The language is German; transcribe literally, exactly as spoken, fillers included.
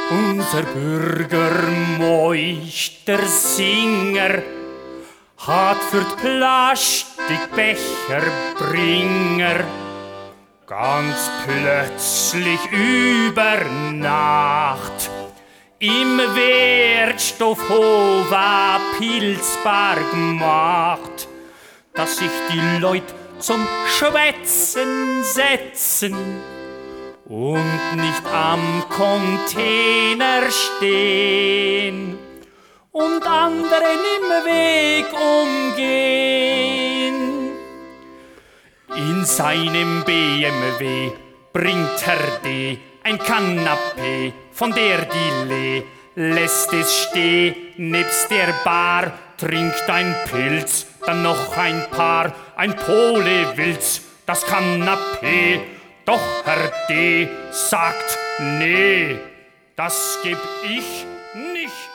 Unser Bürgermeister Singer hat für die Plastikbecherbringer ganz plötzlich über Nacht im Wertstoffhof a Pilzbar gemacht, dass sich die Leute zum Schwätzen setzen und nicht am Container stehen und anderen im Weg umgehen. In seinem B M W bringt Herr D. ein Kanapee von der Dille, lässt es stehen nebst der Bar, trinkt ein Pilz, dann noch ein Paar, ein Pole will's, das Kanapee. Doch Herr D. sagt, nee, das geb ich nicht.